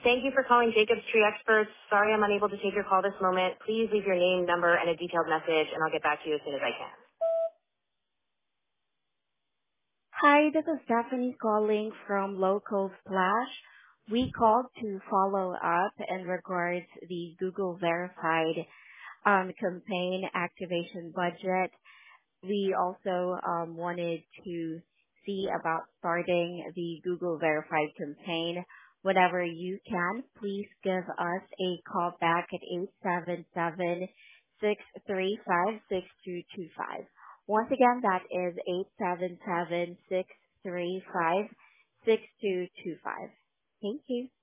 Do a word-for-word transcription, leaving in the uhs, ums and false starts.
Thank you for calling Jacobs Tree Experts. Sorry I'm unable to take your call this moment. Please leave your name, number, and a detailed message, and I'll get back to you as soon as I can. Hi, this is Stephanie calling from Local Splash. We called to follow up in regards the Google Verified um, campaign activation budget. We also um, wanted to see about starting the Google Verified campaign. Whenever you can, please give us a call back at eight seven seven, six three five, six two two five. Once again, that is eight seven seven, six three five, six two two five. Thank you.